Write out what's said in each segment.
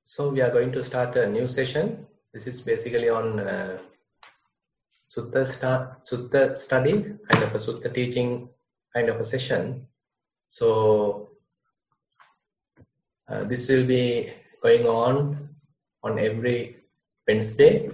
So we are going to start a new session. This is basically on Sutta study, kind of a Sutta teaching kind of a session. So this will be going on every Wednesday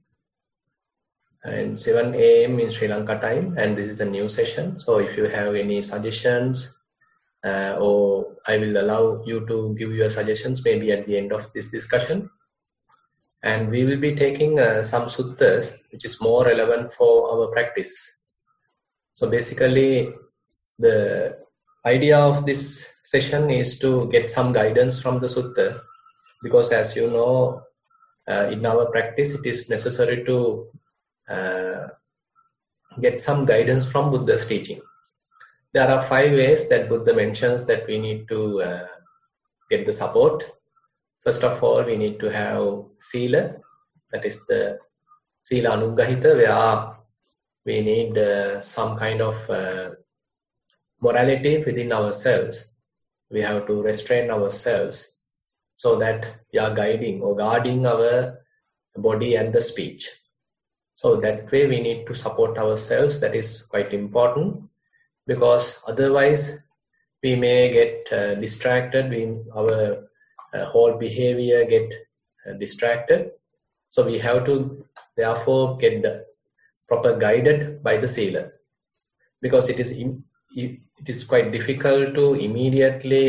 and 7 a.m. in Sri Lanka time, and this is a new session. So if you have any suggestions, or I will allow you to give your suggestions maybe at the end of this discussion. And we will be taking some suttas which is more relevant for our practice. So basically the idea of this session is to get some guidance from the sutta, because as you know, in our practice it is necessary to get some guidance from Buddha's teaching. There are 5 ways that Buddha mentions that we need to get the support. First of all, we need to have sila, that is the sila anuggahita, where we need some kind of morality within ourselves. We have to restrain ourselves so that we are guiding or guarding our body and the speech. So that way we need to support ourselves. That is quite important, because otherwise we may get distracted, our whole behavior get distracted. So we have to therefore get proper guided by the sila, because it is quite difficult to immediately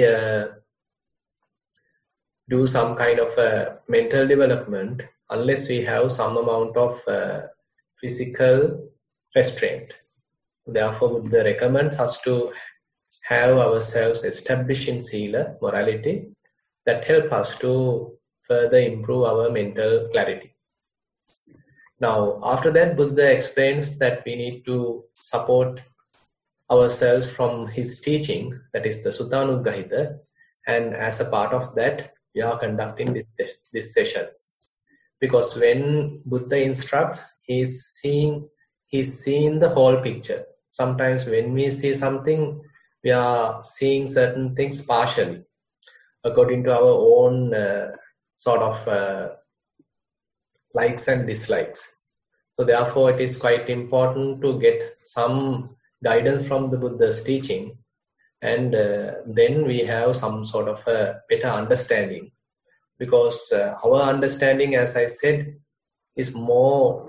do some kind of mental development unless we have some amount of physical restraint. Therefore, Buddha recommends us to have ourselves established in sila, morality, that help us to further improve our mental clarity. Now, after that, Buddha explains that we need to support ourselves from his teaching, that is the Sutta Anuggahita, and as a part of that, we are conducting this session. Because when Buddha instructs, he's seeing the whole picture. Sometimes when we see something, we are seeing certain things partially, according to our own sort of likes and dislikes. So therefore, it is quite important to get some guidance from the Buddha's teaching, and then we have some sort of a better understanding. Because our understanding, as I said, is more,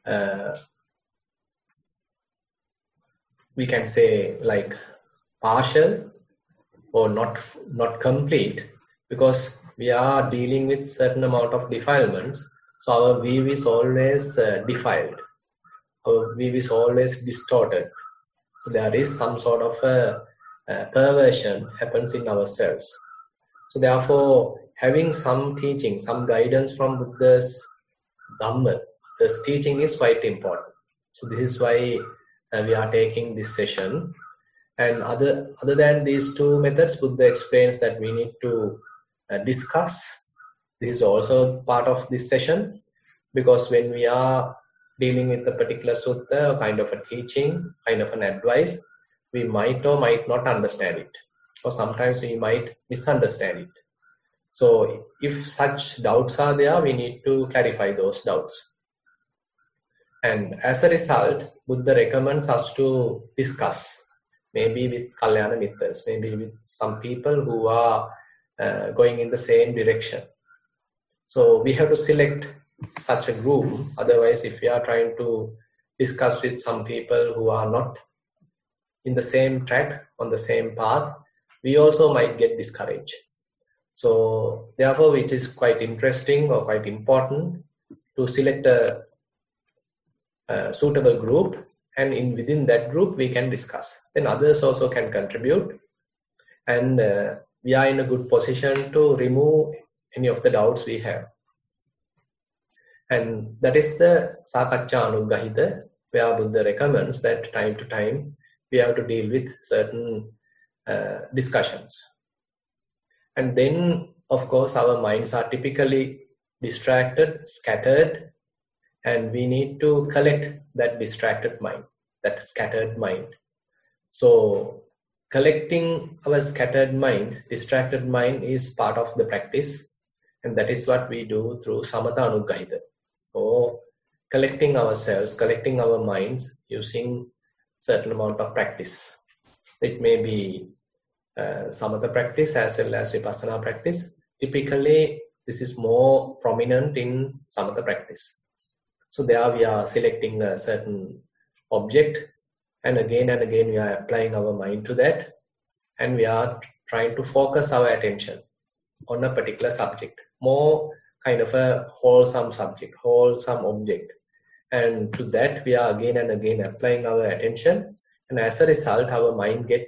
we can say, like partial or not complete, because we are dealing with certain amount of defilements. So our view is always defiled, our view is always distorted. So there is some sort of a perversion happens in ourselves. So therefore, having some teaching, some guidance from Buddha's Dhamma, this teaching is quite important. So this is why we are taking this session. And other than these 2 methods, Buddha explains that we need to discuss. This is also part of this session, because when we are dealing with a particular sutta, kind of a teaching, kind of an advice, we might or might not understand it, or sometimes we might misunderstand it. So if such doubts are there, we need to clarify those doubts. And as a result, Buddha recommends us to discuss, maybe with Kalyana Mittas, maybe with some people who are going in the same direction. So we have to select such a group. Otherwise, if we are trying to discuss with some people who are not in the same track, on the same path, we also might get discouraged. So therefore, it is quite interesting or quite important to select a suitable group, and within that group we can discuss. Then others also can contribute, and we are in a good position to remove any of the doubts we have. And that is the Sakacca Anuggahita, where Buddha recommends that time to time we have to deal with certain discussions. And then, of course, our minds are typically distracted, scattered, and we need to collect that distracted mind, that scattered mind. So collecting our scattered mind, distracted mind, is part of the practice. And that is what we do through Samatha Anuggahita, or collecting ourselves, collecting our minds using certain amount of practice. It may be Samatha practice as well as Vipassana practice. Typically, this is more prominent in Samatha practice. So there we are selecting a certain object, and again we are applying our mind to that, and we are trying to focus our attention on a particular subject, more kind of a wholesome subject, wholesome object. And to that we are again and again applying our attention, and as a result our mind get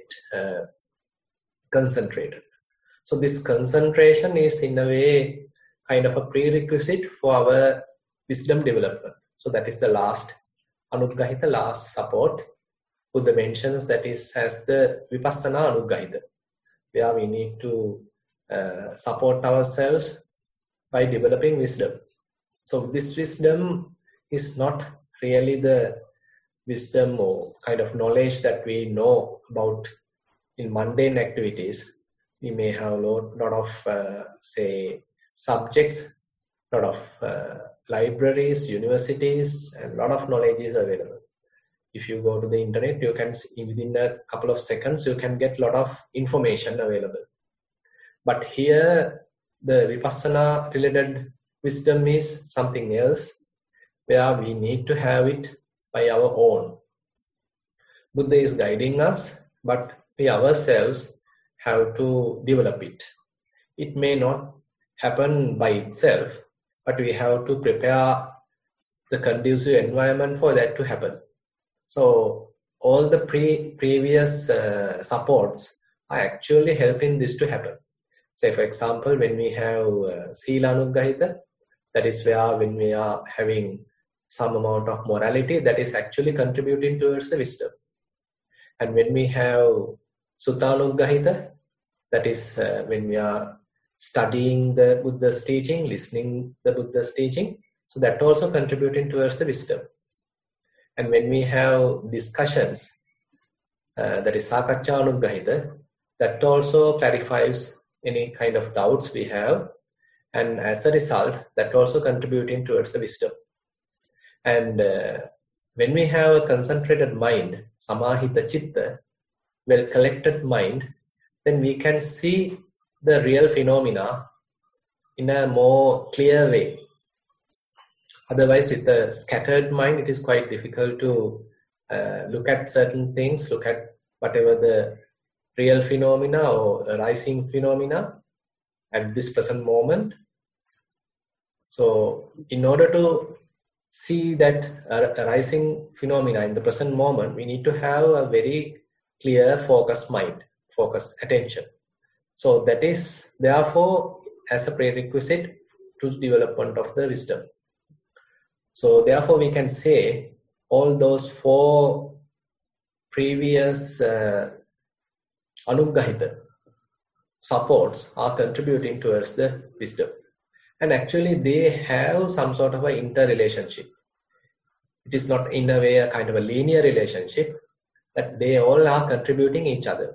concentrated. So this concentration is in a way kind of a prerequisite for our wisdom development. So that is the last Anuggahita, last support. Buddha mentions that is as the Vipassana Anuggahita, where we need to support ourselves by developing wisdom. So this wisdom is not really the wisdom or kind of knowledge that we know about in mundane activities. We may have a lot of, say, subjects, lot of libraries, universities, and a lot of knowledge is available. If you go to the internet, you can see within a couple of seconds, you can get a lot of information available. But here, the Vipassana related wisdom is something else, where we need to have it by our own. Buddha is guiding us, but we ourselves have to develop it. It may not happen by itself, but we have to prepare the conducive environment for that to happen. So all the previous supports are actually helping this to happen. Say for example, when we have Sila Anuggahita, that is where when we are having some amount of morality, that is actually contributing towards the wisdom. And when we have Sutta Anuggahita, that is when we are studying the Buddha's teaching, listening the Buddha's teaching, so that also contributing towards the wisdom. And when we have discussions, that is Sakacca Anuggahita, that also clarifies any kind of doubts we have, and as a result, that also contributing towards the wisdom. And when we have a concentrated mind, Samahita Chitta, well collected mind, then we can see the real phenomena in a more clear way. Otherwise, with a scattered mind, it is quite difficult to look at certain things, look at whatever the real phenomena or arising phenomena at this present moment. So, in order to see that arising phenomena in the present moment, we need to have a very clear focused mind, focused attention. So that is therefore as a prerequisite to development of the wisdom. So therefore we can say all those four previous Anuggahita supports are contributing towards the wisdom. And actually they have some sort of an interrelationship. It is not in a way a kind of a linear relationship, but they all are contributing each other.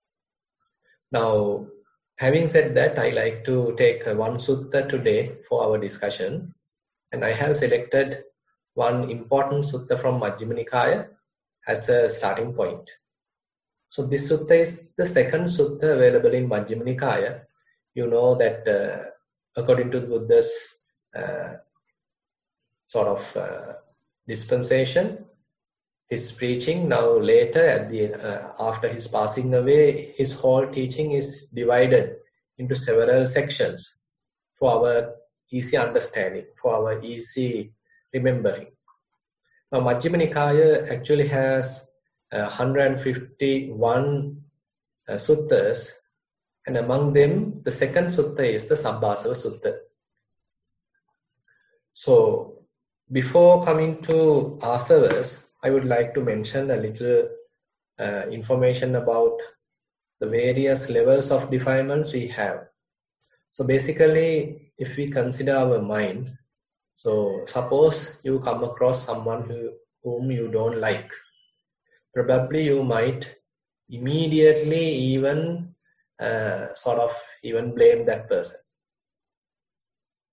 Now, having said that, I like to take one sutta today for our discussion. And I have selected one important sutta from Majjhima Nikaya as a starting point. So this sutta is the second sutta available in Majjhima Nikaya. You know that according to Buddha's dispensation, his preaching now later at the after his passing away, his whole teaching is divided into several sections for our easy understanding, for our easy remembering. Now Majjhima Nikaya actually has 151 suttas, and among them the second sutta is the Sabbasava Sutta. So before coming to asavas, I would like to mention a little information about the various levels of defilements we have. So basically, if we consider our minds, so suppose you come across someone whom you don't like, probably you might immediately even blame that person.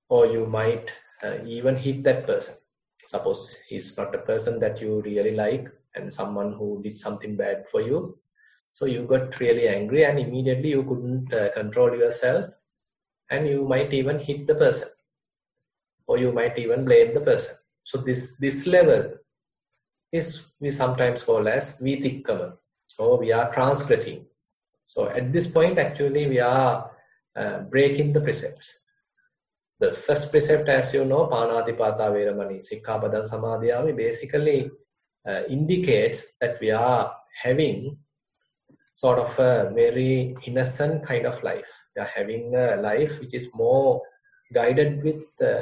or you might even hit that person. Suppose he's not a person that you really like and someone who did something bad for you. So you got really angry and immediately you couldn't control yourself, and you might even hit the person, or you might even blame the person. So this level is we sometimes call as vitikkama, or we are transgressing. So at this point actually we are breaking the precepts. The first precept, as you know, Panatipata Veramani Sikkhapadan Samadhiyami, basically indicates that we are having sort of a very innocent kind of life. We are having a life which is more guided with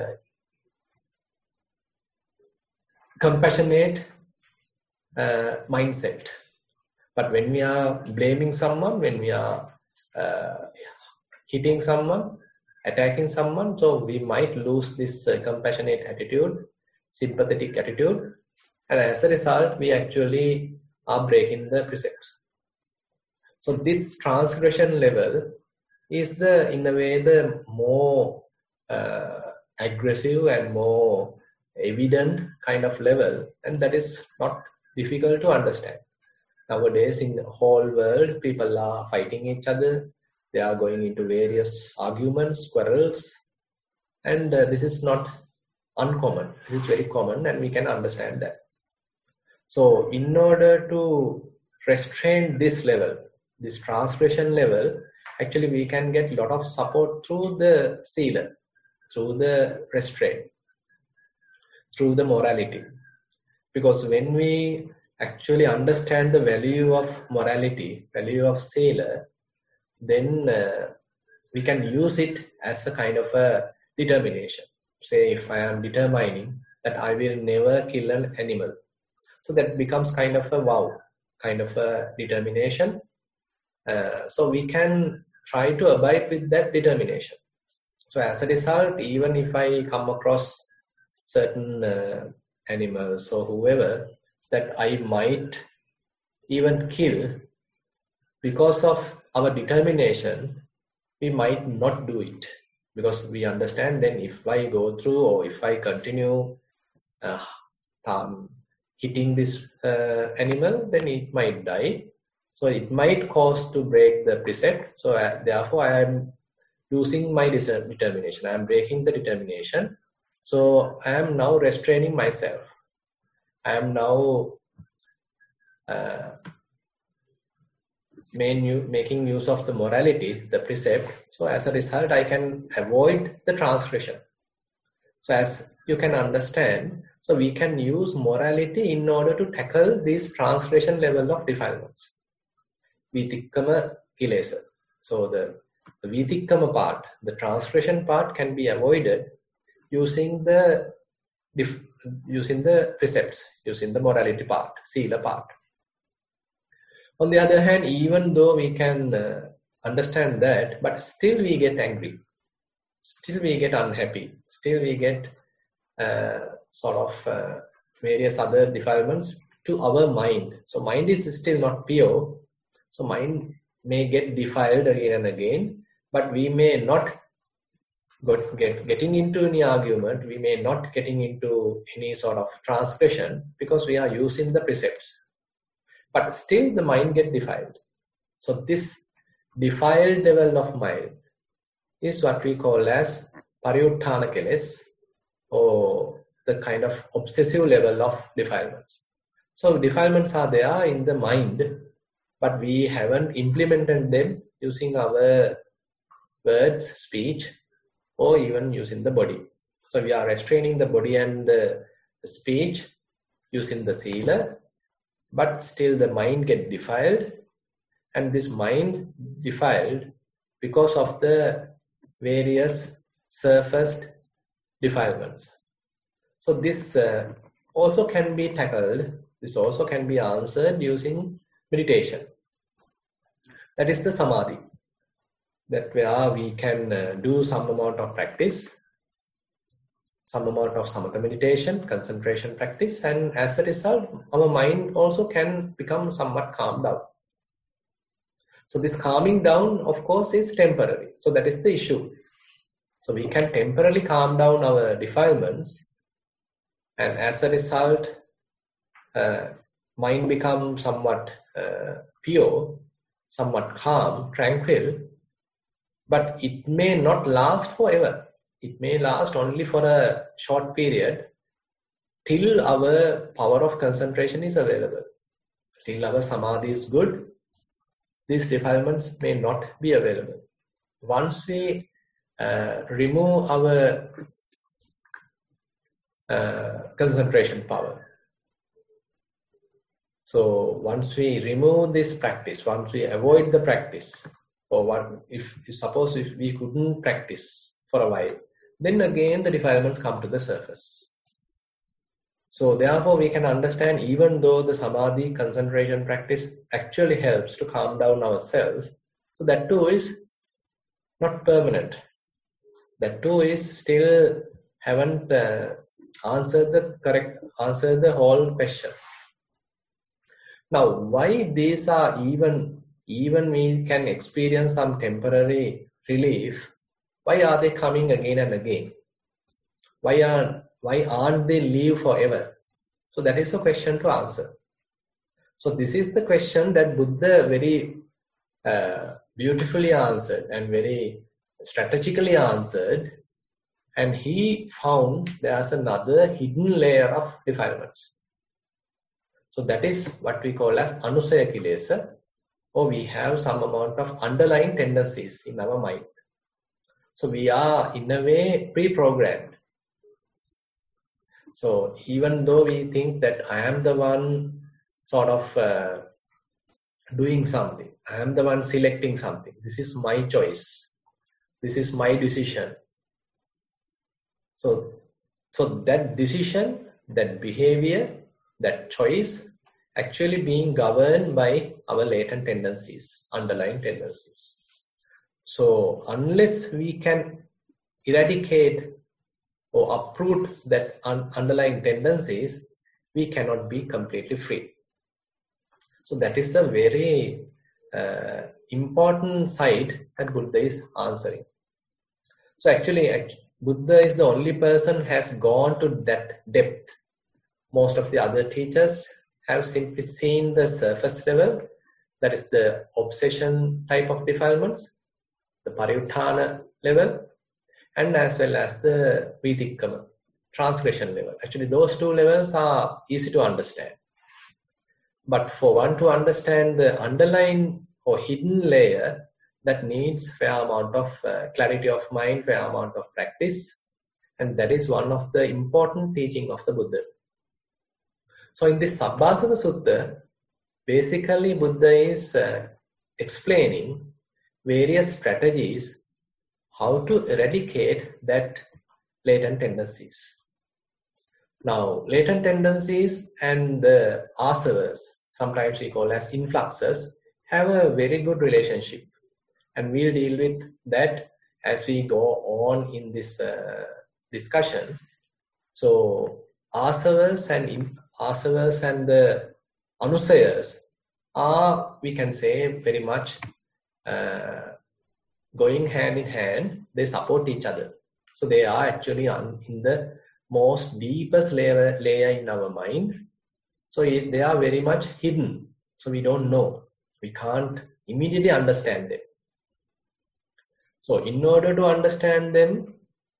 compassionate mindset. But when we are blaming someone, when we are hitting someone, attacking someone, so we might lose this compassionate attitude, sympathetic attitude, and as a result, we actually are breaking the precepts. So this transgression level is in a way, the more aggressive and more evident kind of level, and that is not difficult to understand. Nowadays, in the whole world, people are fighting each other. They are going into various arguments, quarrels, and this is not uncommon. This is very common, and we can understand that. So in order to restrain this level, this transgression level, actually we can get a lot of support through the sila, through the restraint, through the morality. Because when we actually understand the value of morality, value of sila, then we can use it as a kind of a determination. Say, if I am determining that I will never kill an animal, so that becomes kind of a vow, kind of a determination. So we can try to abide with that determination. So as a result, even if I come across certain animals or whoever that I might even kill, because of our determination, we might not do it, because we understand then if I go through or if I continue hitting this animal, then it might die. So it might cause to break the precept. So therefore I am losing my determination. I am breaking the determination. So I am now restraining myself. I am now making use of the morality, the precept. So as a result, I can avoid the transgression. So as you can understand, so we can use morality in order to tackle this transgression level of defilements. Vitikkama kilesa. So the vitikkama part, the transgression part, can be avoided using the precepts, using the morality part, sila part. On the other hand, even though we can understand that, but still we get angry, still we get unhappy, still we get various other defilements to our mind. So mind is still not pure. So mind may get defiled again and again, but we may not getting into any argument, we may not getting into any sort of transgression, because we are using the precepts. But still the mind get defiled. So this defiled level of mind is what we call as pariyutthana keles, or the kind of obsessive level of defilements. So defilements are there in the mind, but we haven't implemented them using our words, speech, or even using the body. So we are restraining the body and the speech using the sila, but still the mind get defiled, and this mind defiled because of the various surfaced defilements. So this also can be tackled, this also can be answered using meditation. That is the samadhi, that where we can do some amount of practice, some amount of samatha meditation, concentration practice, and as a result, our mind also can become somewhat calmed down. So this calming down, of course, is temporary. So that is the issue. So we can temporarily calm down our defilements, and as a result, mind becomes somewhat pure, somewhat calm, tranquil, but it may not last forever. It may last only for a short period till our power of concentration is available. Till our samadhi is good, these defilements may not be available. Once we remove our concentration power, so once we remove this practice, once we avoid the practice, or if we couldn't practice for a while, then again the defilements come to the surface. So therefore we can understand, even though the samadhi concentration practice actually helps to calm down ourselves, so that too is not permanent. That too is still haven't answered the whole question. Now, why these are even we can experience some temporary relief, why are they coming again and again? Why aren't they leave forever? So that is a question to answer. So this is the question that Buddha very beautifully answered and very strategically answered, and he found there's another hidden layer of defilements. So that is what we call as anusaya kilesa, or we have some amount of underlying tendencies in our mind. So we are in a way pre-programmed. So even though we think that I am the one sort of doing something, I am the one selecting something, this is my choice, this is my decision. So that decision, that behavior, that choice actually being governed by our latent tendencies, underlying tendencies. So unless we can eradicate or uproot that underlying tendencies, we cannot be completely free. So that is a very important side that Buddha is answering. So actually, Buddha is the only person who has gone to that depth. Most of the other teachers have simply seen the surface level, that is the obsession type of defilements, the pariyuttana level, and as well as the vitikkama, transgression level. Actually, those two levels are easy to understand. But for one to understand the underlying or hidden layer, that needs fair amount of clarity of mind, fair amount of practice, and that is one of the important teaching of the Buddha. So in this Sabbasava Sutta, basically Buddha is explaining various strategies how to eradicate that latent tendencies. Now, latent tendencies and the asavas, sometimes we call as influxes, have a very good relationship. And we'll deal with that as we go on in this discussion. So, asavas and the anusayas are, we can say, very much going hand in hand. They support each other. So they are actually in the most deepest layer in our mind. So they are very much hidden. So we don't know. We can't immediately understand them. So in order to understand them,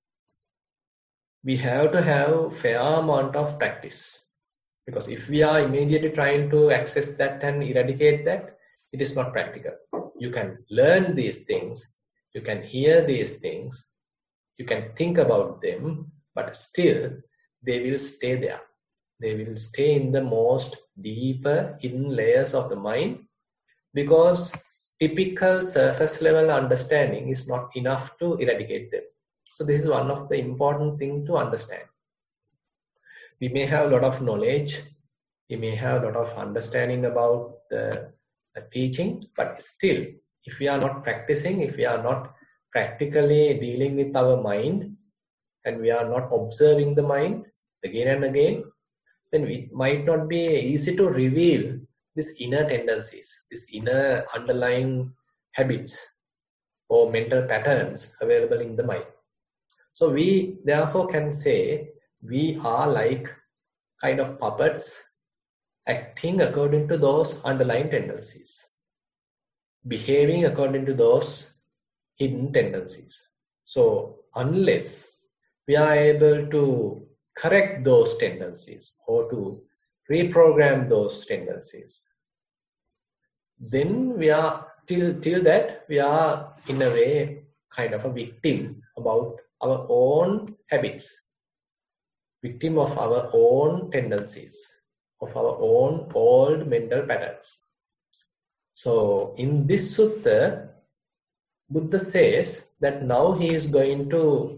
we have to have fair amount of practice. Because if we are immediately trying to access that and eradicate that, it is not practical. You can learn these things, you can hear these things, you can think about them, but still they will stay there. They will stay in the most deeper hidden layers of the mind, because typical surface level understanding is not enough to eradicate them. So this is one of the important things to understand. We may have a lot of knowledge, we may have a lot of understanding about the teaching, but still, if we are not practicing, if we are not practically dealing with our mind, and we are not observing the mind again and again, then it might not be easy to reveal these inner tendencies, these inner underlying habits or mental patterns available in the mind. So we therefore can say we are like kind of puppets acting according to those underlying tendencies, behaving according to those hidden tendencies. So unless we are able to correct those tendencies or to reprogram those tendencies, then we are till that we are in a way kind of a victim about our own habits, victim of our own tendencies, of our own old mental patterns. So in this sutta, Buddha says that now he is going to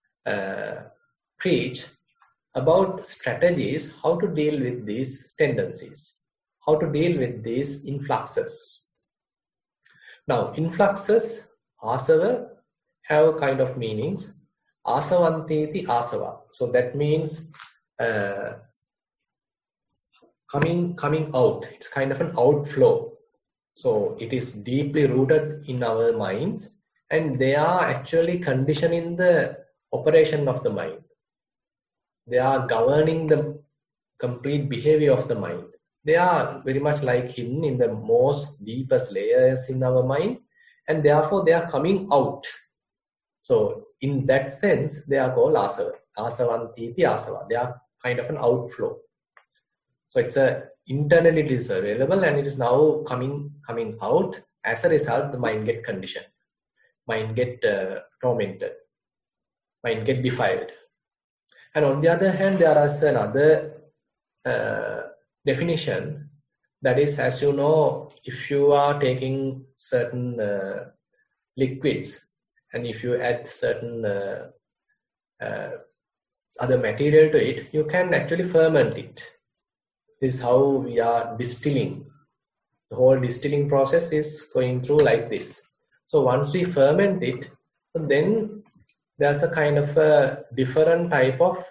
preach about strategies how to deal with these tendencies, how to deal with these influxes. Now, influxes, asava, have kind of meanings. Asavantiti asava. So that means coming out. It's kind of an outflow. So it is deeply rooted in our mind, and they are actually conditioning the operation of the mind. They are governing the complete behavior of the mind. They are very much like hidden in the most deepest layers in our mind, and therefore they are coming out. So in that sense, they are called asava. Asavantiti asava. They are kind of an outflow. So it's internally it is available and it is now coming out. As a result, the mind get conditioned, mind get tormented, mind get defiled. And on the other hand, there is another definition, that is, as you know, if you are taking certain liquids and if you add certain other material to it, you can actually ferment it. This is how we are distilling. The whole distilling process is going through like this. So once we ferment it, then there's a kind of a different type of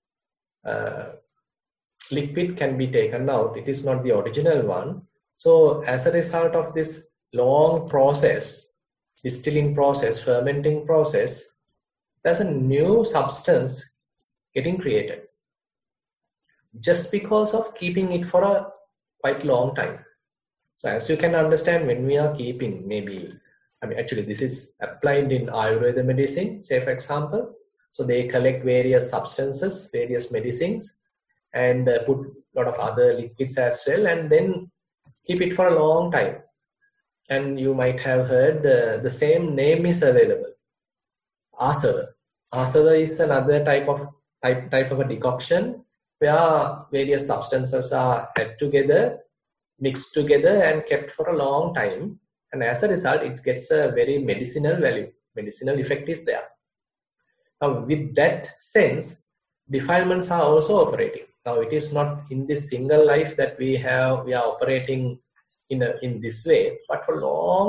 liquid can be taken out. It is not the original one. So as a result of this long process, distilling process, fermenting process, there's a new substance getting created just because of keeping it for a quite long time. So as you can understand, when we are keeping actually this is applied in Ayurveda medicine, say for example. So they collect various substances, various medicines, and put a lot of other liquids as well, and then keep it for a long time. And you might have heard the same name is available, asava. Asava is another type of a decoction where various substances are added together, mixed together, and kept for a long time. And as a result, it gets a very medicinal value. Medicinal effect is there. Now, with that sense, defilements are also operating. Now, it is not in this single life that we are operating in this way, but for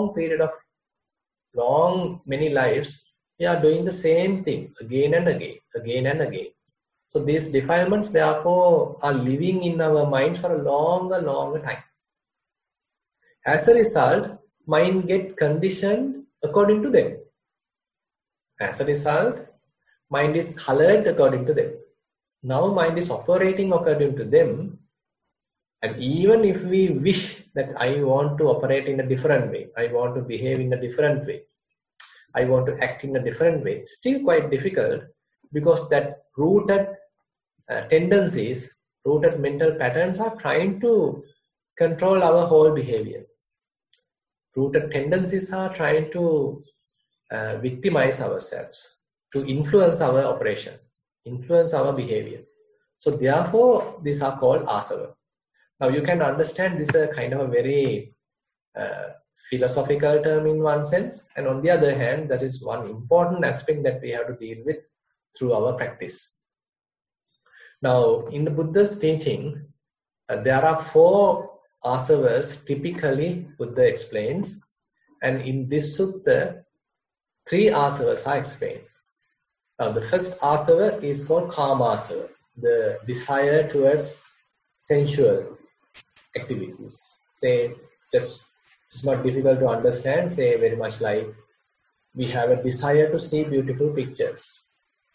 many lives, we are doing the same thing again and again. So these defilements, therefore, are living in our mind for a longer time. As a result, mind get conditioned according to them. As a result, mind is colored according to them. Now mind is operating according to them. And even if we wish that I want to operate in a different way, I want to behave in a different way, I want to act in a different way, it's still quite difficult, because that rooted tendencies, rooted mental patterns are trying to control our whole behavior. Rooted tendencies are trying to victimize ourselves, to influence our operation, influence our behavior. So therefore, these are called asava. Now you can understand this is a kind of a very philosophical term in one sense, and on the other hand, that is one important aspect that we have to deal with through our practice. Now, in the Buddha's teaching, there are 4 asavas typically Buddha explains, and in this sutta, 3 asavas are explained. Now, the first asava is called kama asava, the desire towards sensual activities. Say, just it's not difficult to understand. Say, very much like we have a desire to see beautiful pictures.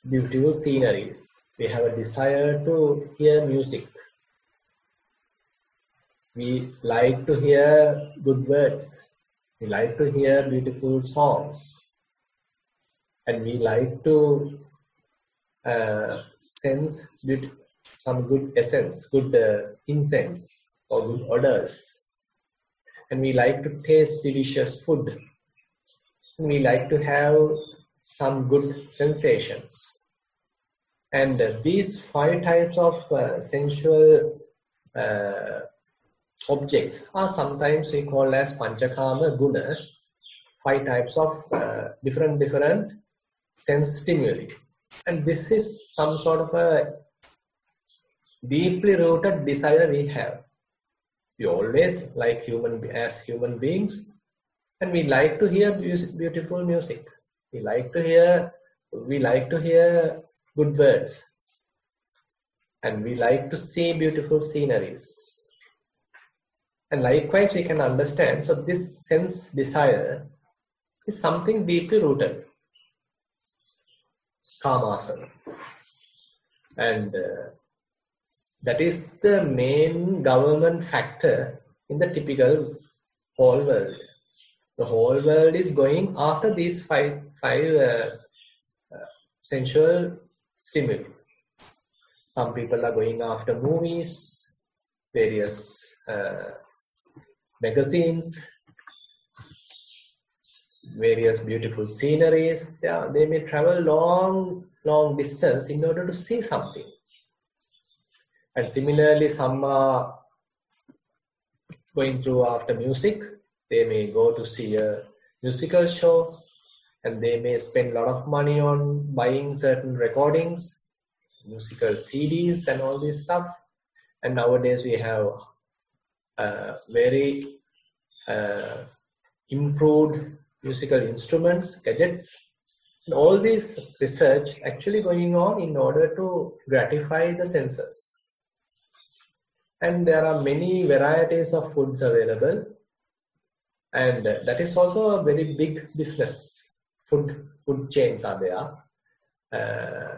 beautiful sceneries. We have a desire to hear music. We like to hear good words. We like to hear beautiful songs. And we like to sense some good essence, good incense or good odors. And we like to taste delicious food. And we like to have some good sensations. And these 5 types of sensual objects are sometimes we call as Panchakama Guna, 5 types of different sense stimuli. And this is some sort of a deeply rooted desire we have. We always like as human beings, and we like to hear beautiful music. We like to hear good words, and we like to see beautiful sceneries. And likewise, we can understand. So this sense desire is something deeply rooted. Kamasana. And that is the main government factor in the typical whole world. The whole world is going after these five sensual stimuli. Some people are going after movies, various magazines, various beautiful sceneries. They may travel long distance in order to see something. And similarly, some are going through after music. They may go to see a musical show, and they may spend a lot of money on buying certain recordings, musical CDs and all this stuff. And nowadays we have very improved musical instruments, gadgets, and all this research actually going on in order to gratify the senses. And there are many varieties of foods available, and that is also a very big business. Food chains are there,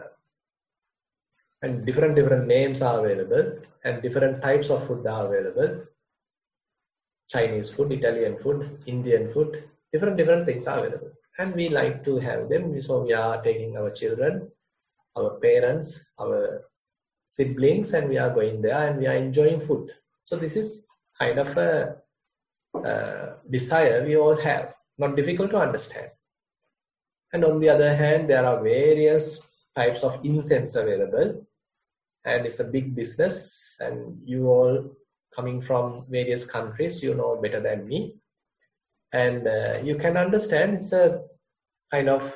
and different names are available, and different types of food are available. Chinese food, Italian food, Indian food, different things are available, and we like to have them. So we are taking our children, our parents, our siblings, and we are going there and we are enjoying food. So this is kind of a desire we all have, not difficult to understand. And on the other hand, there are various types of incense available, and it's a big business, and you all coming from various countries, you know better than me. And you can understand it's a kind of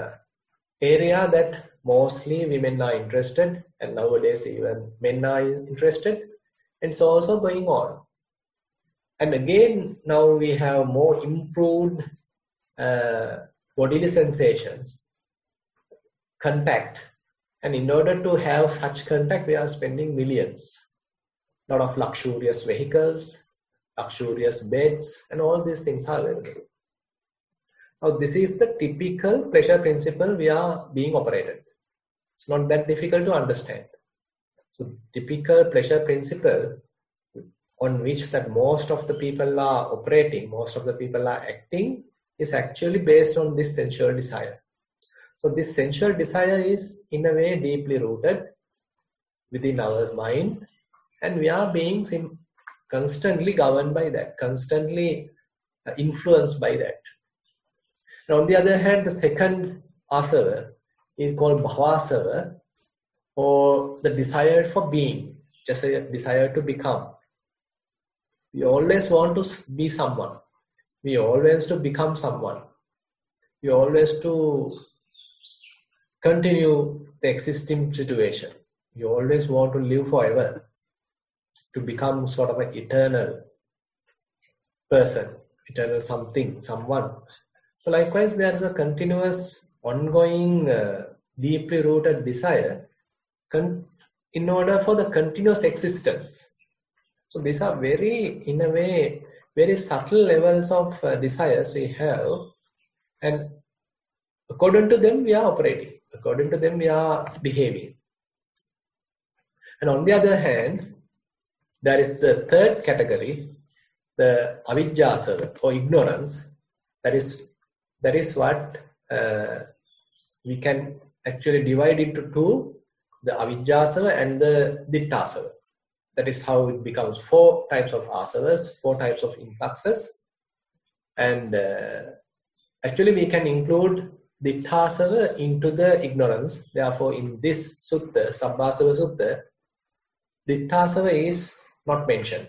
area that mostly women are interested, and nowadays even men are interested. And it's also going on. And again, now we have more improved bodily sensations, contact. And in order to have such contact, we are spending millions. A lot of luxurious vehicles, luxurious beds, and all these things are available. Now, this is the typical pleasure principle we are being operated. It's not that difficult to understand. So, typical pleasure principle on which that most of the people are operating, most of the people are acting, is actually based on this sensual desire. So, this sensual desire is in a way deeply rooted within our mind, and we are being constantly governed by that, constantly influenced by that. And on the other hand, the second asava is called bhavasava, or the desire for being, just a desire to become. We always want to be someone. We always to become someone. We always to continue the existing situation. We always want to live forever, to become sort of an eternal person, eternal something, someone. So likewise, there is a continuous, ongoing, deeply rooted desire in order for the continuous existence. So these are in a way, very subtle levels of desires we have, and according to them we are operating. according to them we are behaving. And on the other hand, there is the third category, the avijjasava or ignorance. That is what we can actually divide into two, the avijjasava and the ditthasava. That is how it becomes 4 types of asavas, 4 types of influxes. And actually we can include ditthasava into the ignorance. Therefore, in this sutta, Sabbasava Sutta, ditthasava is not mentioned.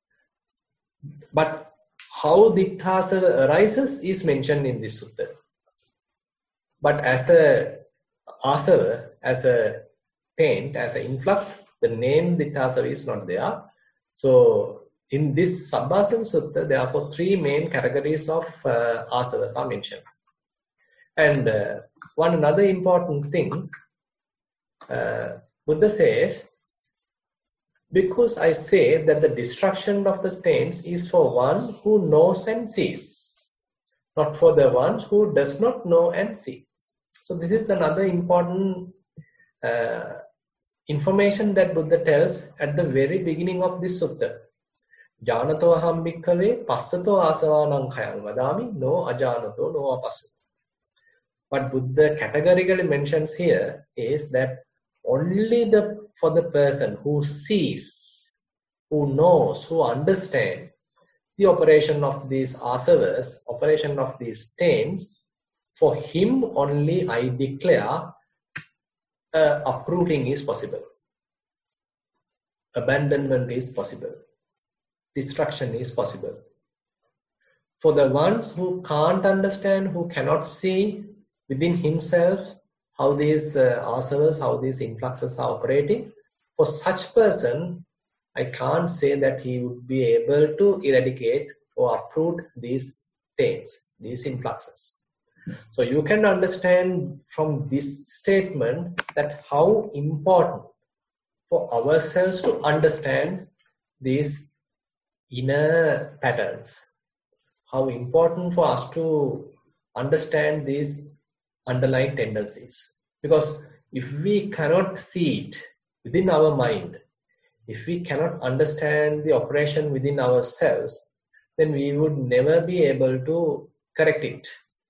But how ditthasava arises is mentioned in this sutta. But as a asava, as a taint, as an influx, the name ditthasava is not there. So in this Sabbasava Sutta, therefore 3 main categories of asavas are mentioned. And one another important thing, Buddha says, because I say that the destruction of the taints is for one who knows and sees, not for the one who does not know and see. So this is another important information that Buddha tells at the very beginning of this sutta. Janato aham bhikkhave passato asavanam khayam vadami no ajanato no apassato. What Buddha categorically mentions here is that only for the person who sees, who knows, who understands the operation of these asavas, operation of these taints, for him only I declare uprooting is possible. Abandonment is possible. Destruction is possible. For the ones who can't understand, who cannot see within himself how these asavas, how these influxes are operating, for such person, I can't say that he would be able to eradicate or uproot these taints, these influxes. So you can understand from this statement that how important for ourselves to understand these inner patterns, how important for us to understand these underlying tendencies. Because if we cannot see it within our mind, if we cannot understand the operation within ourselves, then we would never be able to correct it.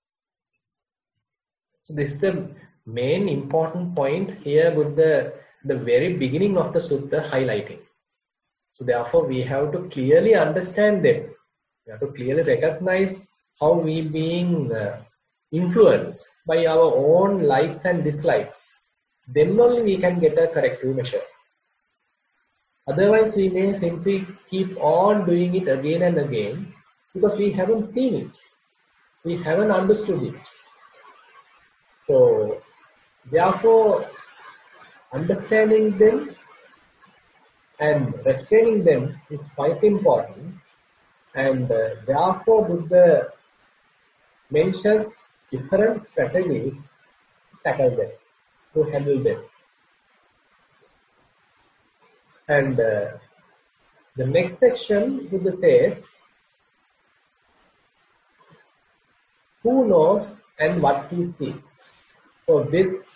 So this is the main important point here with the very beginning of the sutta highlighting. So therefore we have to clearly understand them. We have to clearly recognize how we being influenced by our own likes and dislikes. Then only we can get a corrective measure. Otherwise we may simply keep on doing it again and again because we haven't seen it. We haven't understood it. So therefore understanding them and restraining them is quite important, and therefore Buddha mentions different strategies to tackle them, to handle them. And the next section Buddha says, who knows and what he sees. So the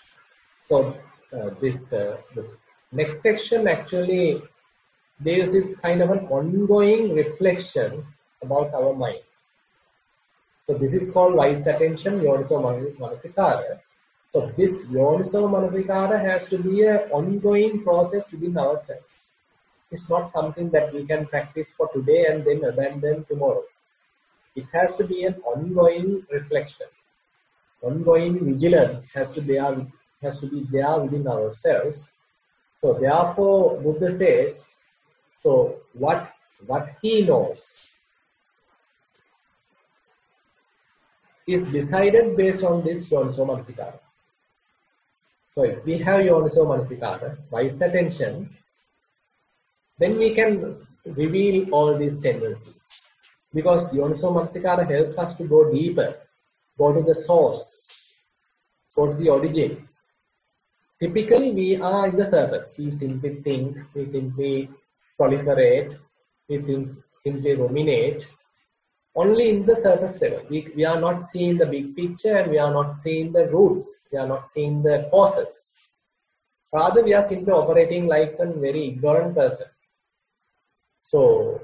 next section actually deals with kind of an ongoing reflection about our mind. So this is called wise attention, yoniso manasikara. So this yoniso manasikara has to be an ongoing process within ourselves. It's not something that we can practice for today and then abandon tomorrow. It has to be an ongoing reflection. Ongoing vigilance has to be there within ourselves. So therefore Buddha says, so what he knows is decided based on this yoniso manasikara. So if we have yoniso manasikara, wise attention, then we can reveal all these tendencies. Because yoniso manasikara helps us to go deeper, go to the source, go to the origin. Typically, we are in the surface. We simply think, we simply proliferate, we simply ruminate only in the surface level. We are not seeing the big picture, and we are not seeing the roots. We are not seeing the causes. Rather, we are simply operating like a very ignorant person. So,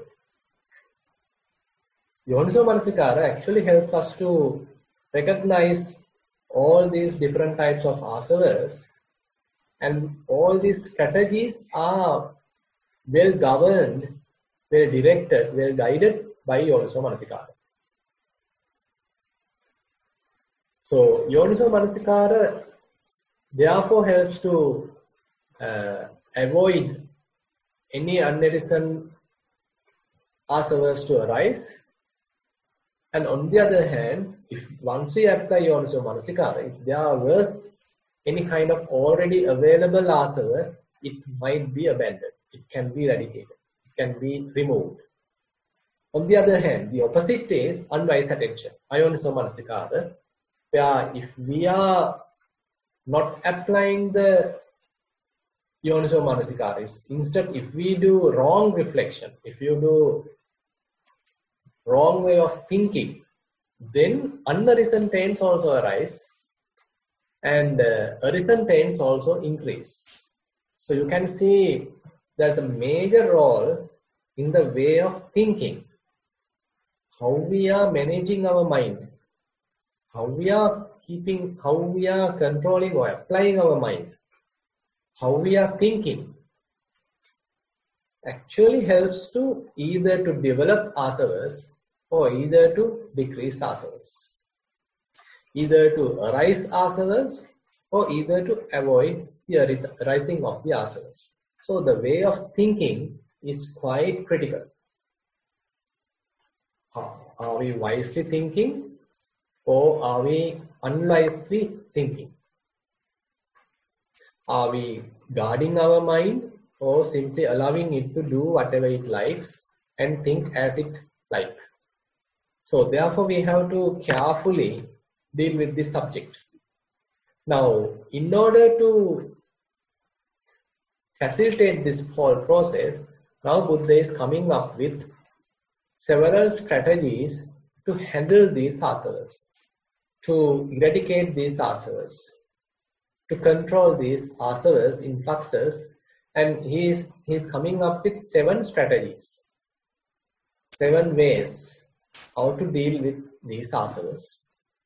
Yoniso Manasikara actually helps us to recognize all these different types of asavas, and all these strategies are well governed, well directed, well guided by Yoniso Manasikara. So, Yoniso Manasikara therefore helps to avoid any unnecessary asavas to arise. And on the other hand, if once we apply Yoniso Manasikara, if there was any kind of already available asava, it might be abandoned. It can be eradicated. It can be removed. On the other hand, the opposite is unwise attention, Ayoniso Manasikara, where if we are not applying the Yoniso Manasikara, instead if we do wrong reflection, if you do wrong way of thinking, then unarisen pains also arise, and arisen pains also increase. So you can see there's a major role in the way of thinking, how we are managing our mind, how we are controlling or applying our mind, how we are thinking, actually helps to either to develop asavas or either to decrease asavas, either to arise asavas or either to avoid the rising of the asavas. So the way of thinking is quite critical. Are we wisely thinking or are we unwisely thinking? Are we guarding our mind or simply allowing it to do whatever it likes and think as it likes? So therefore we have to carefully deal with this subject. Now, in order to facilitate this whole process, now Buddha is coming up with several strategies to handle these asavas, to eradicate these asavas, to control these asavas influxes, and he is coming up with 7 strategies, 7 ways how to deal with these asavas.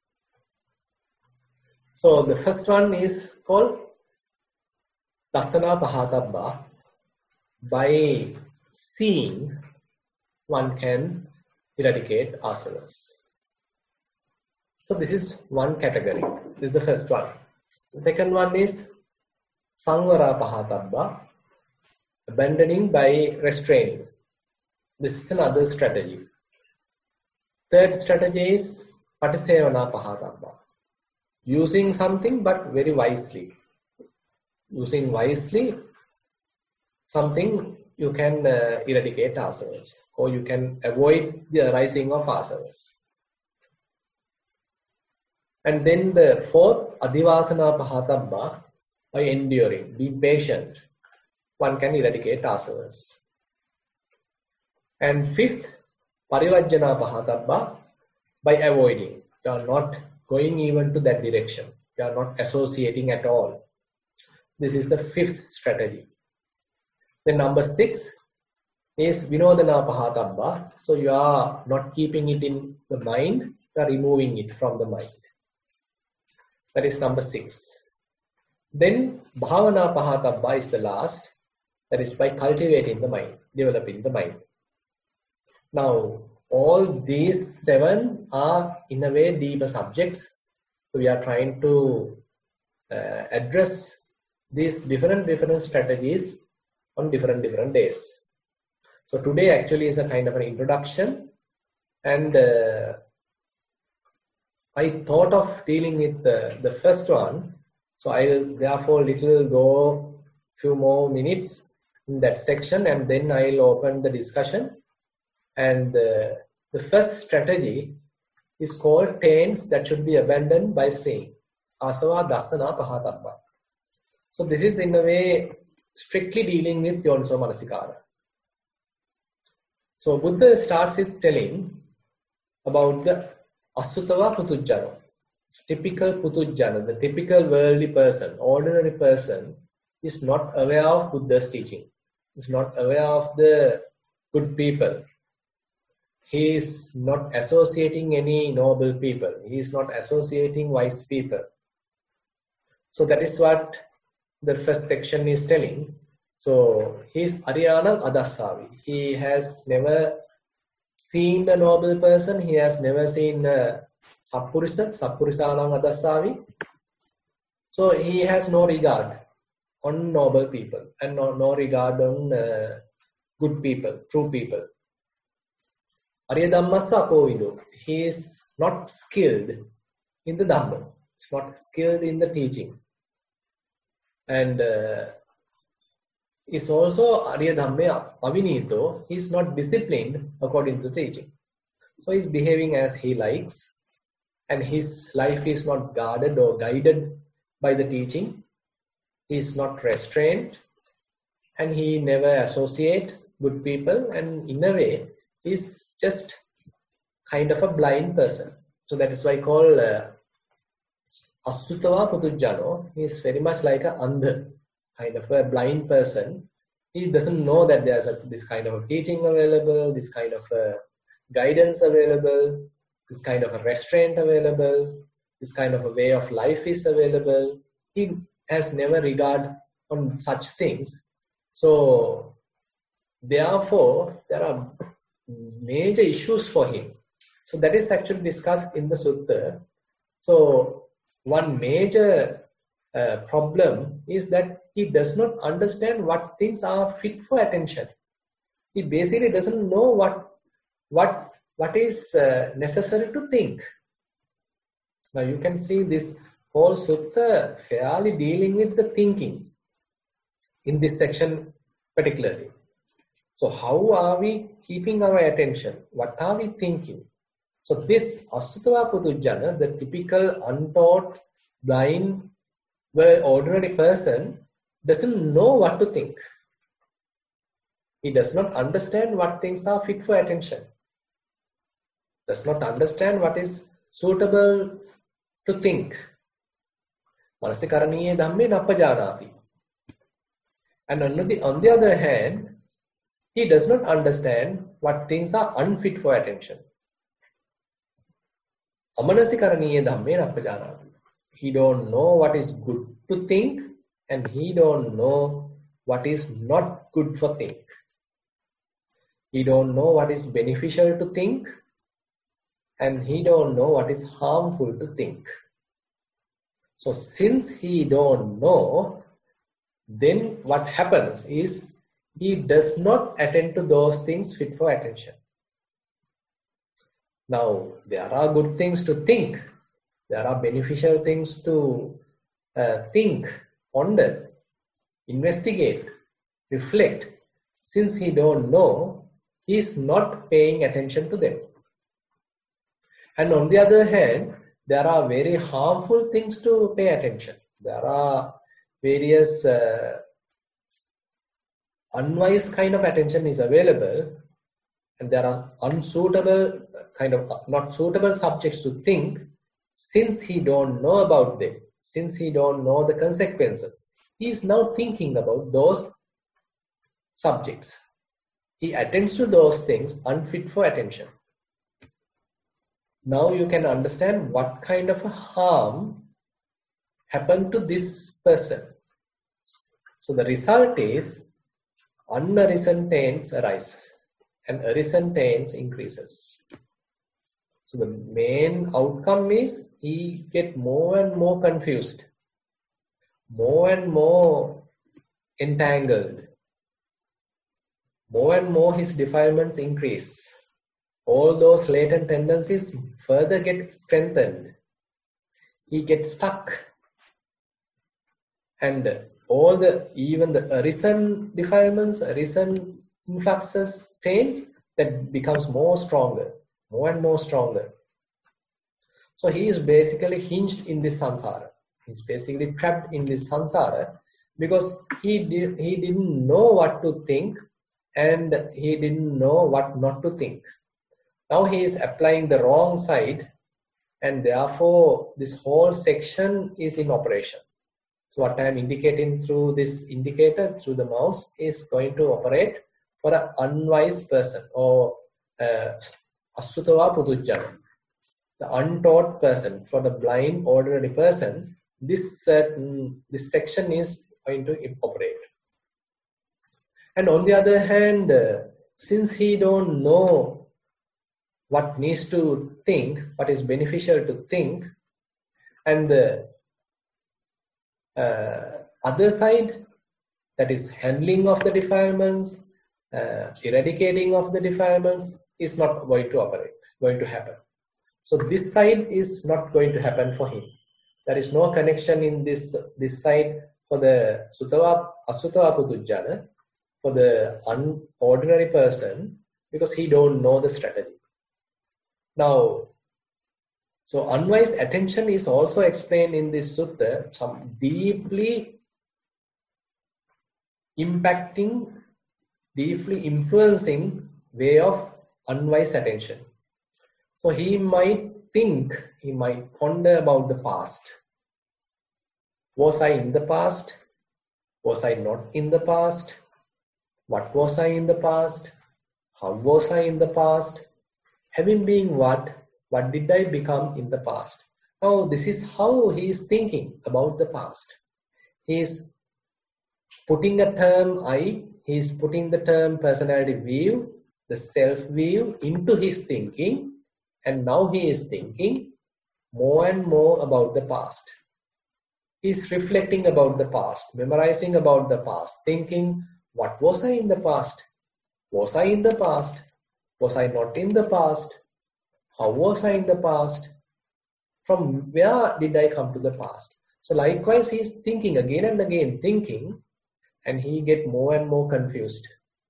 So the first one is called Dassana Pahatabba. By seeing, one can eradicate asavas. So this is one category. This is the first one. The second one is Sangvara Pahatabba, abandoning by restraining. This is another strategy. Third strategy is Patisevana Pahatabba, using something but very wisely. Using wisely something, you can eradicate asavas, or you can avoid the arising of asavas. And then the fourth, Adivasana Pahatabba, by enduring, be patient, one can eradicate asavas. And fifth, Parivajjana Pahatabba, by avoiding. You are not going even to that direction. You are not associating at all. This is the fifth strategy. Then number 6 is Vinodana Pahatabba. So you are not keeping it in the mind, you are removing it from the mind. That is number 6. Then Bhavana Pahatabba is the last. That is by cultivating the mind, developing the mind. Now, all these 7 are in a way deeper subjects. So we are trying to address these different strategies on different days. So today actually is a kind of an introduction, and I thought of dealing with the first one. So I will therefore go few more minutes in that section, and then I'll open the discussion. And the first strategy is called pains that should be abandoned by seeing. Asava Dassana Pahatabba. So this is in a way strictly dealing with Yoniso Manasikara. So Buddha starts with telling about the Asutava Putujjano. Typical Putujjana, the typical worldly person, ordinary person, is not aware of Buddha's teaching, is not aware of the good people. He is not associating any noble people. He is not associating wise people. So that is what the first section is telling. So he is Ariyanam Adassavi. He has never seen a noble person. He has never seen a Sappurisanam Adassavi. So he has no regard on noble people and no regard on good people, true people. Arya Dhammassa Apovido. He is not skilled in the Dhamma. He's not skilled in the teaching. And is also Arya Dhamme Avinito. He is not disciplined according to the teaching. So he's behaving as he likes. And his life is not guarded or guided by the teaching. He is not restrained. And he never associate good people. And in a way, he's just kind of a blind person. So that is why I call Asutava Putujjano. He is very much like an andha, kind of a blind person. He doesn't know that there's this kind of a teaching available, this kind of a guidance available, this kind of a restraint available, this kind of a way of life is available. He has never regard on such things. So therefore, there are major issues for him. So that is actually discussed in the sutta. So one major problem is that he does not understand what things are fit for attention. He basically doesn't know what is necessary to think. Now you can see this whole sutta fairly dealing with the thinking in this section particularly. So how are we keeping our attention? What are we thinking? So this Asutava Putujjana, the typical untaught, blind, well, ordinary person, doesn't know what to think. He does not understand what things are fit for attention. Does not understand what is suitable to think. Manasikkaraniye dhamme nappajanati. And on the other hand, he does not understand what things are unfit for attention. Amanasikaraniye dhamme nappajanati. He don't know what is good to think and he don't know what is not good for think. He don't know what is beneficial to think and he don't know what is harmful to think. So since he don't know, then what happens is he does not attend to those things fit for attention. Now, there are good things to think. There are beneficial things to think, ponder, investigate, reflect. Since he don't know, he is not paying attention to them. And on the other hand, there are very harmful things to pay attention. There are various unwise kind of attention is available, and there are unsuitable kind of not suitable subjects to think. Since he don't know about them, since he don't know the consequences, he is now thinking about those subjects. He attends to those things unfit for attention. Now you can understand what kind of a harm happened to this person. So the result is unarisen taints arise and arisen taints increases. So the main outcome is he get more and more confused, more and more entangled, more and more his defilements increase. All those latent tendencies further get strengthened. He gets stuck. And even the arisen defilements, arisen influxes, taints, that becomes more stronger, more and more stronger. So he is basically hinged in this samsara. He's basically trapped in this samsara because he didn't know what to think and he didn't know what not to think. Now he is applying the wrong side, and therefore this whole section is in operation. So what I am indicating through this indicator, through the mouse, is going to operate for an unwise person, or asutava pudujjana, the untaught person. For the blind ordinary person, this section is going to operate. And on the other hand, since he don't know what needs to think, what is beneficial to think, and the other side, that is handling of the defilements, eradicating of the defilements, is not going to happen. So this side is not going to happen for him. There is no connection in this side for the asutava pudujjana, for the ordinary person, because he don't know the strategy. Now, so unwise attention is also explained in this sutta, some deeply impacting, deeply influencing way of unwise attention. So he might think, he might ponder about the past. Was I in the past? Was I not in the past? What was I in the past? How was I in the past? Having been what did I become in the past? Now this is how he is thinking about the past. He is putting a term I, he is putting the term personality view, the self view into his thinking, and now he is thinking more and more about the past. He is reflecting about the past, memorizing about the past, thinking, what was I in the past? Was I in the past? Was I not in the past? How was I in the past? From where did I come to the past? So likewise, he is thinking again and again, thinking, and he get more and more confused.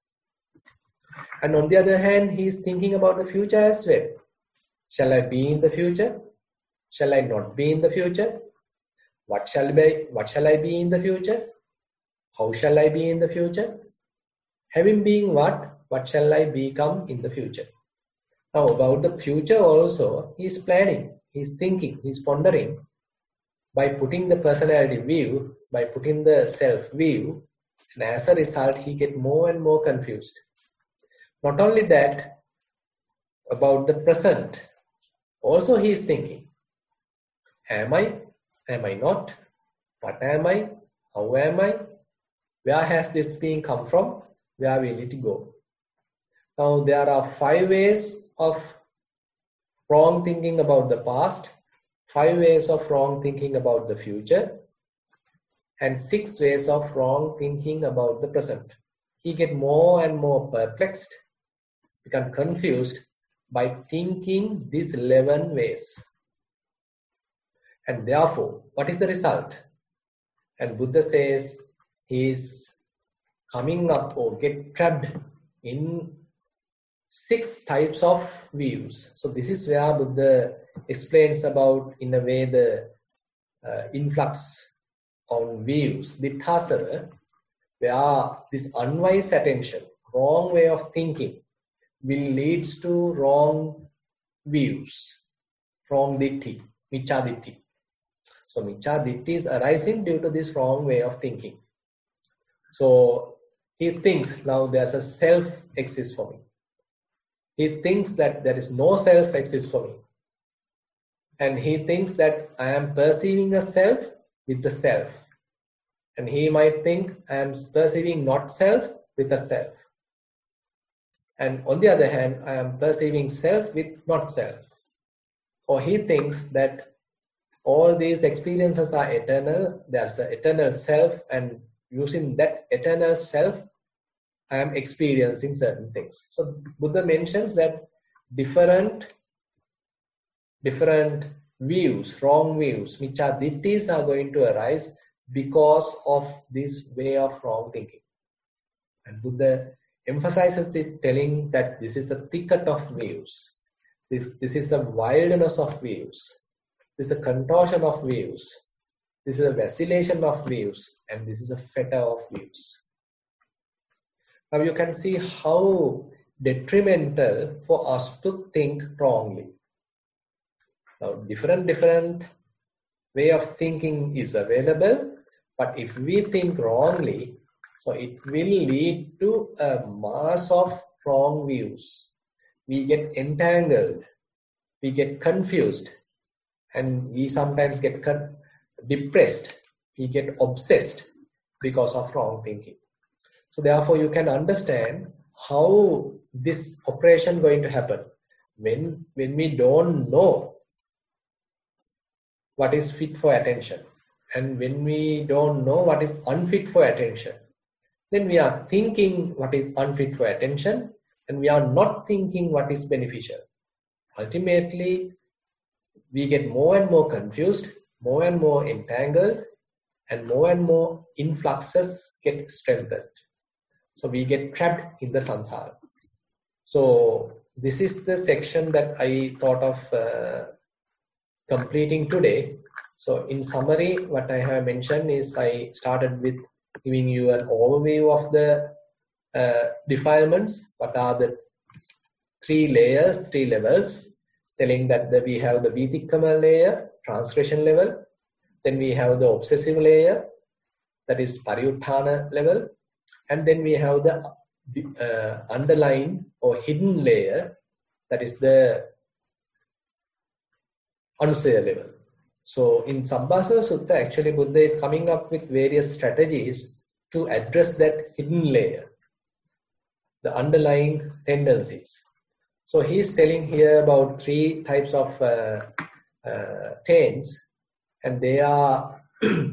And on the other hand, he is thinking about the future as well. Shall I be in the future? Shall I not be in the future? What shall I be in the future? How shall I be in the future? Having been what shall I become in the future? Now about the future also, he is planning, he is thinking, he is pondering. By putting the personality view, by putting the self view, and as a result, he get more and more confused. Not only that, about the present, also he is thinking, am I? Am I not? What am I? How am I? Where has this being come from? Where will it go? Now there are 5 ways of wrong thinking about the past, 5 ways of wrong thinking about the future, and 6 ways of wrong thinking about the present. He get more and more perplexed, become confused by thinking these 11 ways. And therefore, what is the result? And Buddha says he is coming up or get trapped in 6 types of views. So this is where Buddha explains about, in a way, the influx on views, ditthasava, where this unwise attention, wrong way of thinking, will lead to wrong views, wrong ditti, miccha ditti. So miccha ditti is arising due to this wrong way of thinking. So he thinks now there's a self exists for me. He thinks that there is no self exists for me. And he thinks that I am perceiving a self with the self. And he might think I am perceiving not self with a self. And on the other hand, I am perceiving self with not self. Or he thinks that all these experiences are eternal, there's an eternal self, and using that eternal self, I am experiencing certain things. So Buddha mentions that different views, wrong views, miccha dittis are going to arise because of this way of wrong thinking. And Buddha emphasizes it, telling that this is the thicket of views. This is a wilderness of views. This is a contortion of views. This is a vacillation of views. And this is a fetter of views. Now you can see how detrimental for us to think wrongly. Now, different way of thinking is available, but if we think wrongly, so it will lead to a mass of wrong views. We get entangled, we get confused, and we sometimes get depressed, we get obsessed because of wrong thinking. So therefore you can understand how this operation going to happen. When we don't know what is fit for attention, and when we don't know what is unfit for attention, then we are thinking what is unfit for attention, and we are not thinking what is beneficial. Ultimately, we get more and more confused, more and more entangled, and more influxes get strengthened. So we get trapped in the samsara. So this is the section that I thought of completing today. So in summary, what I have mentioned is I started with giving you an overview of the defilements. What are the three levels, telling that we have the vitikkama layer, transgression level. Then we have the obsessive layer, that is pariyutthana level. And then we have the underlying or hidden layer, that is the anusaya level. So in Sabbasava Sutta, actually Buddha is coming up with various strategies to address that hidden layer, the underlying tendencies. So he is telling here about three types of taints, and they are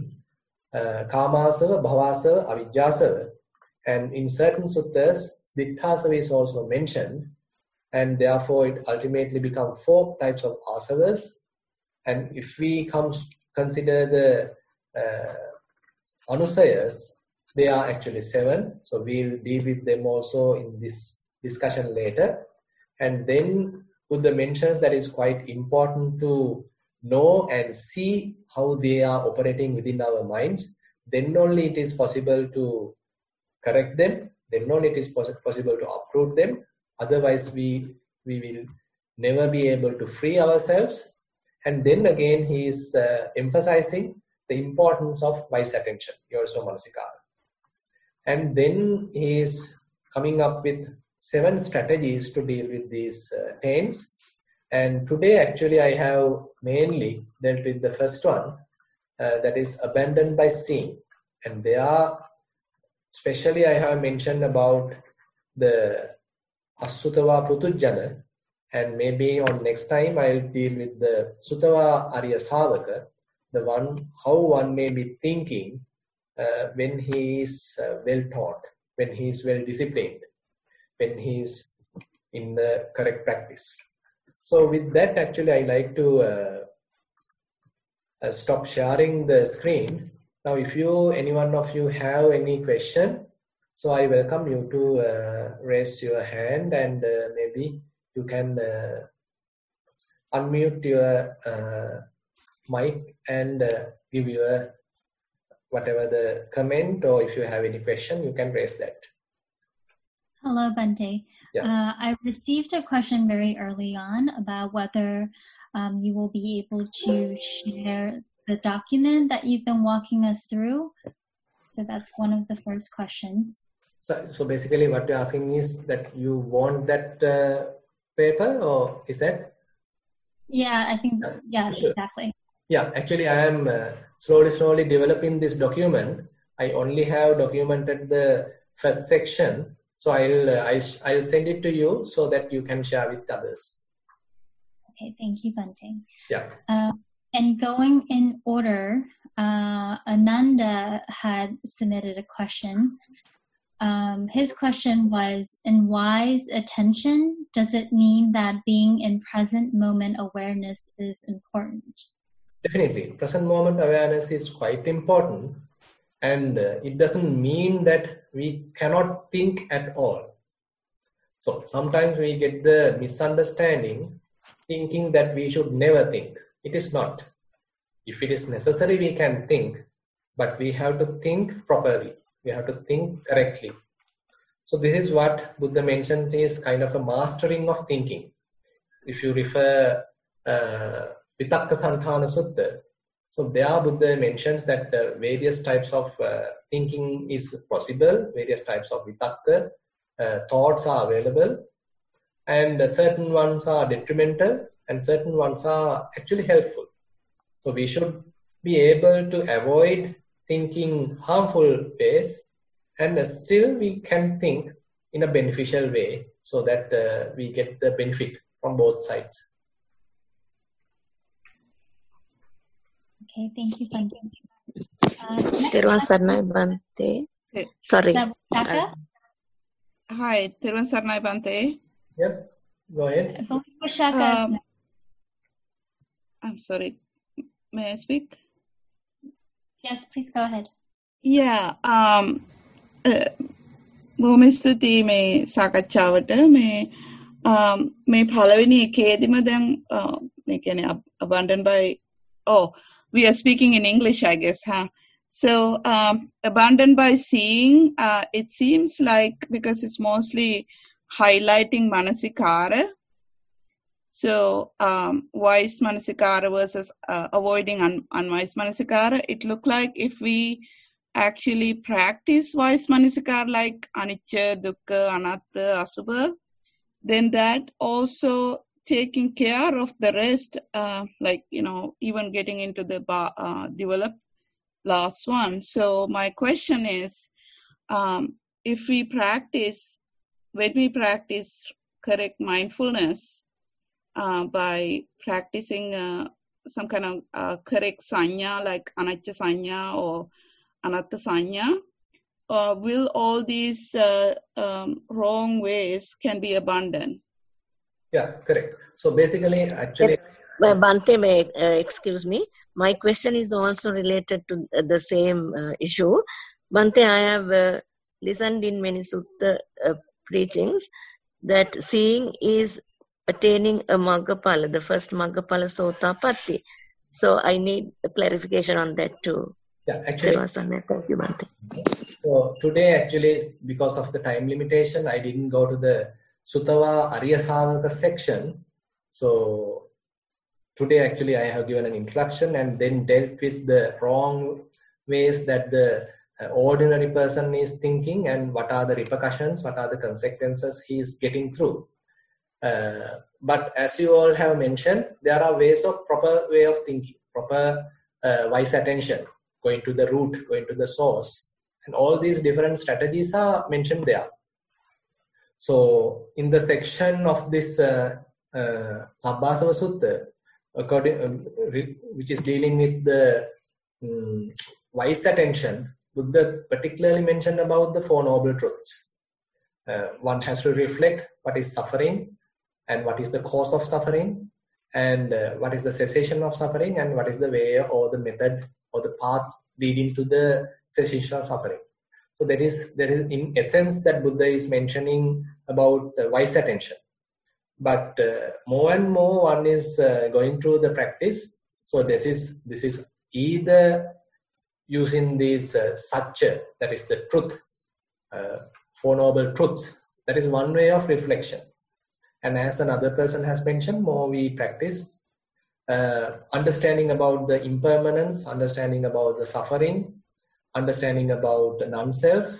Kamasava, Bhavasava, Avijjasava. And in certain suttas, Ditthasava is also mentioned, and therefore it ultimately becomes 4 types of asavas. And if we consider the anusayas, they are actually 7. So we'll deal with them also in this discussion later. And then Buddha mentions that it's quite important to know and see how they are operating within our minds. Then only it is possible to correct them. Then only it is possible to uproot them. Otherwise, we will never be able to free ourselves. And then again, he is emphasizing the importance of wise attention, Yoniso Manasikara. And then he is coming up with 7 strategies to deal with these taints. And today, actually, I have mainly dealt with the first one, that is abandoned by seeing. And they are, especially I have mentioned about the Asutava Putujjana, and maybe on next time I'll deal with the Sutava Arya Savaka, the one, how one may be thinking when he is well taught, when he is well disciplined, when he is in the correct practice. So with that, actually, I like to stop sharing the screen. Now, if any one of you have any question, so I welcome you to raise your hand, and maybe you can unmute your mic and give your whatever the comment, or if you have any question, you can raise that. Hello, Bhante. Yeah. I received a question very early on about whether you will be able to share the document that you've been walking us through. So that's one of the first questions. So basically what you're asking is that you want that paper, or is that? Yeah, I think, yes, sure. Exactly. Yeah, actually I am slowly developing this document. I only have documented the first section. So I'll send it to you so that you can share with others. Okay, thank you, Bhante. Yeah. And going in order, Ananda had submitted a question. His question was, in wise attention, does it mean that being in present moment awareness is important? Definitely. Present moment awareness is quite important. And it doesn't mean that we cannot think at all. So sometimes we get the misunderstanding, thinking that we should never think. It is not. If it is necessary, we can think, but we have to think properly. We have to think correctly. So this is what Buddha mentions is kind of a mastering of thinking. If you refer Vitakka Santhana Sutta, so there Buddha mentions that various types of thinking is possible, various types of vitakka, thoughts are available, and certain ones are detrimental and certain ones are actually helpful. So we should be able to avoid thinking harmful ways, and still we can think in a beneficial way so that we get the benefit from both sides. Okay, thank you, Bhante. Teruvan Saranai Bhante. Sorry. Taka? Hi, Teruvan Saranai Bhante. Yep, go ahead. I'm sorry. May I speak? Yes, please go ahead. Yeah. බොහොම ස්තුතියි මේ සාකච්ඡාවට. මේ පළවෙනි එකේදීම දැන් මේ කියන්නේ abundant by we are speaking in English, I guess, huh? So abundant by seeing, it seems like, because it's mostly highlighting manasikara. So wise manasikara versus avoiding unwise manasikara. It looked like if we actually practice wise manasikara like anicca, dukkha, anatta, asubha, then that also taking care of the rest, like, even getting into the developed last one. So my question is, if we practice, when we practice correct mindfulness, by practicing some kind of correct sanya like anicca sanya or anatta sanya, will all these wrong ways can be abandoned? Yeah, correct. So basically, actually... Bhante, excuse me, my question is also related to the same issue. Bhante, I have listened in many sutta preachings that seeing is attaining a Maggapala, the first Maggapala Sotapatti. So I need a clarification on that too. Yeah, actually, thank you, Bhante. So today, actually, because of the time limitation, I didn't go to the Sutava Arya Savaka section. So today, actually, I have given an introduction and then dealt with the wrong ways that the ordinary person is thinking and what are the repercussions, what are the consequences he is getting through. But as you all have mentioned, there are ways of proper way of thinking, proper wise attention, going to the root, going to the source, and all these different strategies are mentioned there. So in the section of this Sabbasava Sutta, which is dealing with the wise attention, Buddha particularly mentioned about the Four Noble Truths. One has to reflect what is suffering and what is the cause of suffering, and what is the cessation of suffering, and what is the way or the method or the path leading to the cessation of suffering. So there is in essence that Buddha is mentioning about wise attention. But more and more one is going through the practice. So this is either using this satya, that is the truth, Four Noble Truths. That is one way of reflection. And as another person has mentioned, more we practice understanding about the impermanence, understanding about the suffering, understanding about the non-self.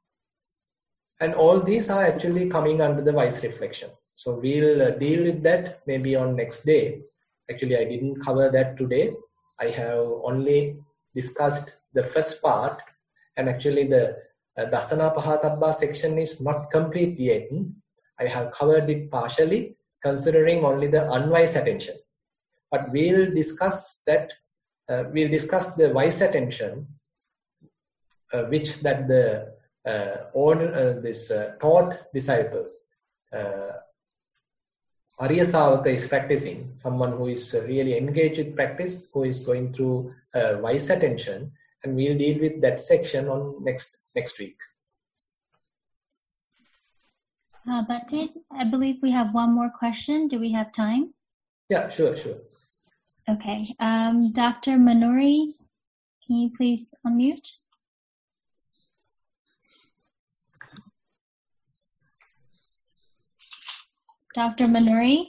And all these are actually coming under the wise reflection. So we'll deal with that maybe on next day. Actually, I didn't cover that today. I have only discussed the first part, and actually the Dasana Pahatabba section is not complete yet. I have covered it partially, considering only the unwise attention. But we'll discuss that. We'll discuss the wise attention, which that the taught disciple, Arya Savaka, is practicing. Someone who is really engaged with practice, who is going through wise attention, and we'll deal with that section on next week. Bhante, I believe we have one more question. Do we have time? Yeah, sure. Okay. Dr. Manuri, can you please unmute? Dr. Manuri?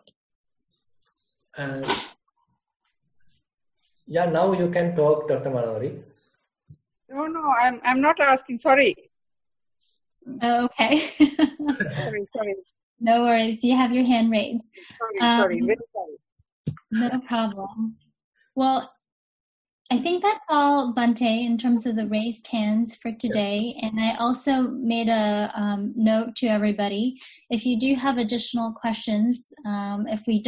Yeah, now you can talk, Dr. Manori. No, I'm not asking. Sorry. Oh, okay. Sorry. No worries. You have your hand raised. Sorry. Very sorry. No problem. Well, I think that's all, Bhante, in terms of the raised hands for today. And I also made a note to everybody. If you do have additional questions, if we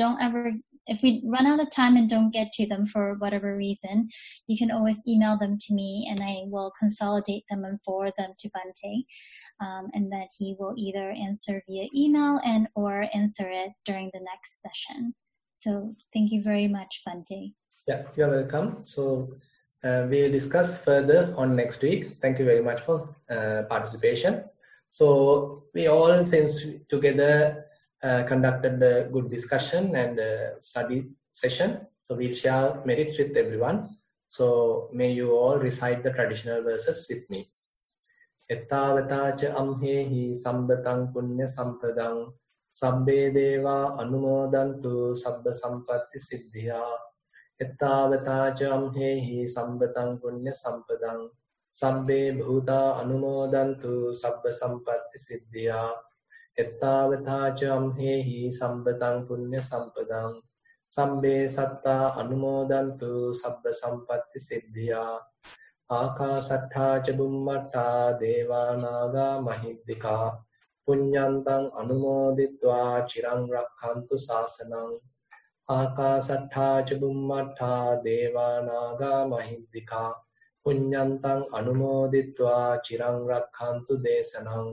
run out of time and don't get to them for whatever reason, you can always email them to me and I will consolidate them and forward them to Bhante. And that he will either answer via email or answer it during the next session. So thank you very much, Bhante. Yeah, you're welcome. So we'll discuss further on next week. Thank you very much for participation. So we all, since together, conducted a good discussion and study session. So we'll share merits with everyone. So may you all recite the traditional verses with me. Ettavatacha amhehi sambatang punya sampadang sabbe deva anumodantu sabba sampatti siddhya. Ettavatacha amhehi sambatang punya sampadang sabbe bhuta anumodantu sabba sampatti siddhya. Ettavatacha amhehi sambatang punya sampadang sabbe satta anumodantu sabba sampatti siddhya. Akasattha ca bummatta devanaga mahiddhika punyantang anumoditva chirang rakhantu sasanang. Akasattha ca bummatta devanaga mahiddhika punyantang anumoditva chirang rakhantu desanang.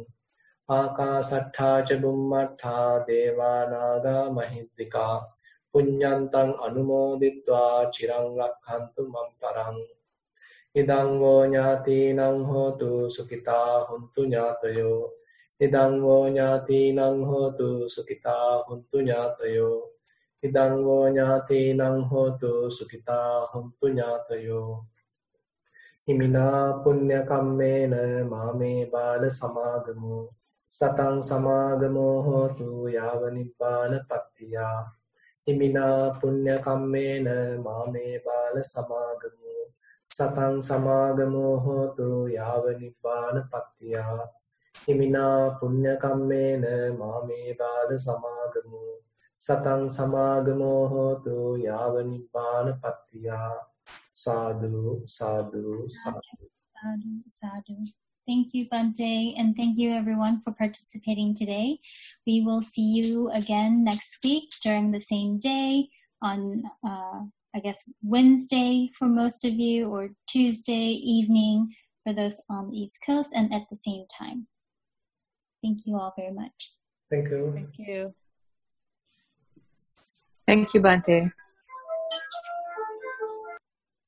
Akasattha ca bummatta devanaga mahiddhika punyantang anumoditva chirang rakhantu mamparang. Idang vo ñātīnaṁ hotu sukitā huntu ñātayo. Idang vo ñātīnaṁ hotu sukitā huntu ñātayo. Idang vo ñātīnaṁ hotu sukitā huntu ñātayo. Imina punya kammena māme bāla samāgamo. Satang samāgamo hotu yāva nibbāna pattiyā. Imina punya kammena māme bāla samāgamo. Satang samāgamo hotu yāva nibbāna pattiyā. Imina punya kammena māme bāla samāgamo. Satang samāgamo hotu yāva nibbāna pattiyā. Sadhu, sadhu, sadhu. Sadhu, sadhu. Thank you, Bhante, and thank you everyone for participating today. We will see you again next week during the same day on I guess Wednesday for most of you, or Tuesday evening for those on the East Coast, and at the same time. Thank you all very much. Thank you. Thank you. Thank you, Bhante.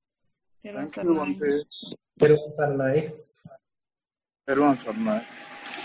Thank you, Bhante. Peruvan Saranai. Peruvan Saranai.